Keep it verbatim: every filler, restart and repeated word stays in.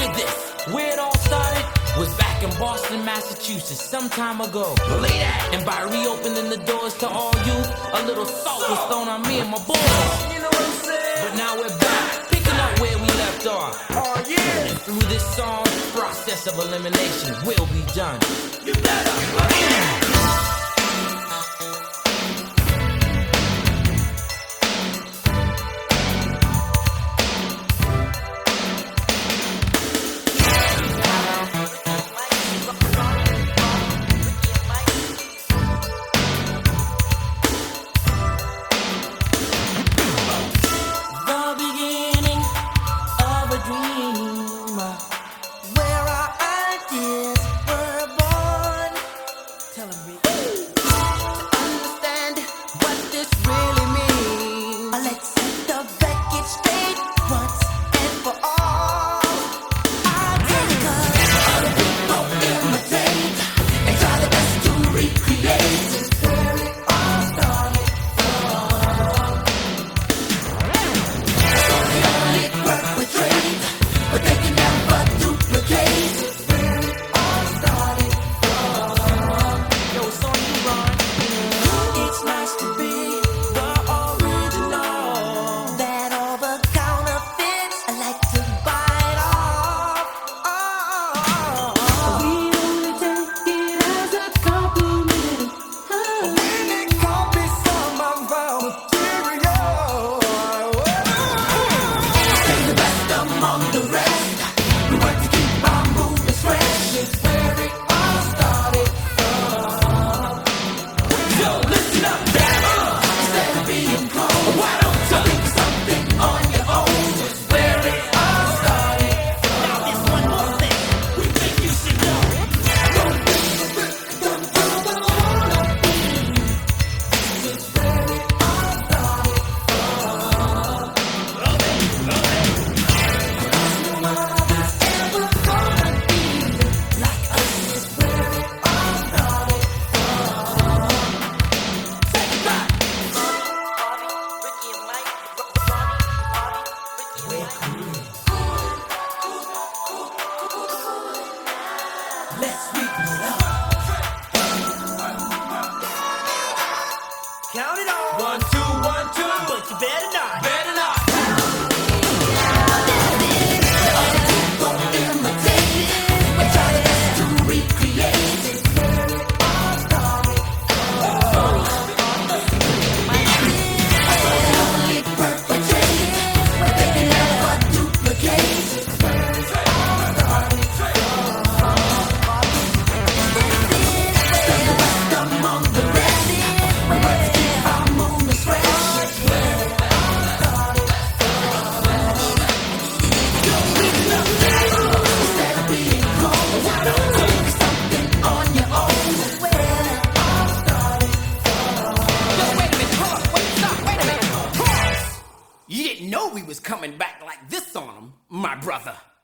Picture this, where it all started was back in Boston, Massachusetts, some time ago. Believe that. And by reopening the doors to all you, a little salt was thrown on me and my boys. You know what I'm saying? But now we're back, picking up where we left off. Oh yeah. And through this song, process of elimination will be done. You better. Oh, count it on. One, two, one, two. But you better not. Better not. You didn't know we was coming back like this on them, my brother.